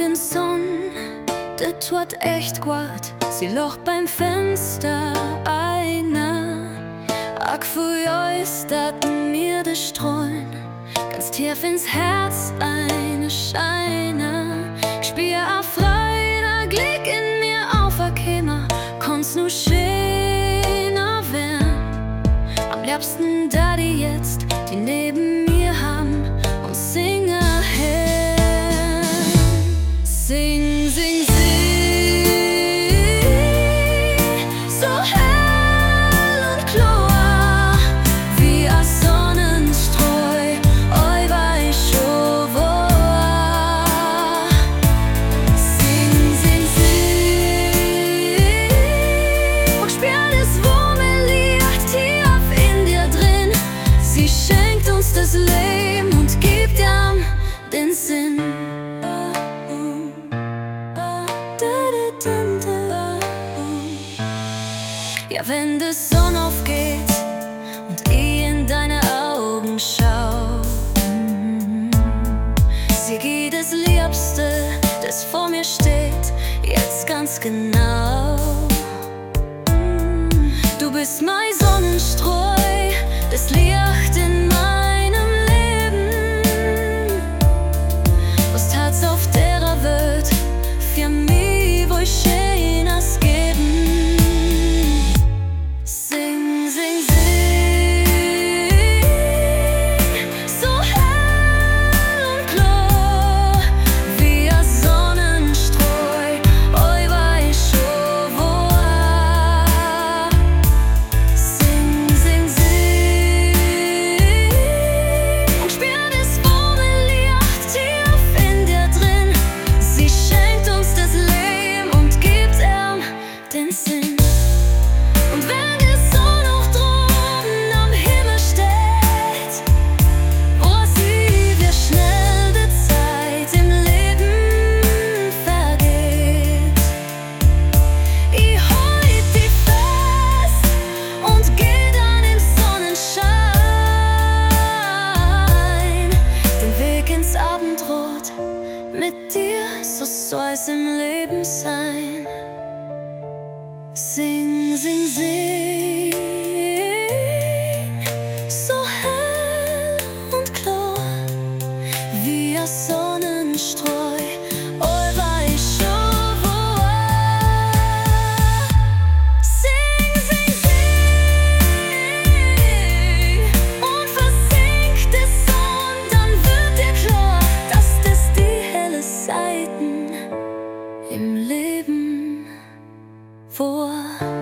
morgen Sonn, det tut echt gut. Sie lacht beim Fenster einer. Ach, für euch dat mir de streuen, ganz tief ins Herz eine Scheine. Spiel a Freude, Glück in mir aufgekommen, konnt's nur schöner werden. Am liebsten da die jetzt, die neben mir haben und singe her. Sing, sing, sing, so hell und klar, wie a Sonnenstreu, oi weiß schon wo. Sing, sing, sing, und spür das warme Licht tief in dir drin. Sie schenkt uns das Leben und gibt ihm den Sinn. Ja, wenn die Sonne aufgeht und ich in deine Augen schau, sie geht das Liebste, das vor mir steht, jetzt ganz genau. Du bist mein Sonnenstreu, das Licht in meinem Leben. Was tat's auf der Welt für mich, wo ich schönes geben? Sing, sing, sing, so hell und klar, wie a Sonnenstreu, oi weiß schon wo. Sing, sing, sing, und spür das warme Licht tief in dir drin. Sie schenkt uns das Leben und gibt ihm den Sinn. Und wenn die Sonne auch droben am Himmel steht, wo sie wie schnell die Zeit im Leben vergeht, ich halt die fest und geh dann im Sonnenschein den Weg ins Abendrot. Mit dir, so soll's im Leben sein. Sing, sing, sing, so hell und klar, wie a Sonnenstreu, oi weiß schon wo. Sing, sing, sing, und versinkt die Sonne, dann wird dir klar, dass das die helle Seiten im Leben vor.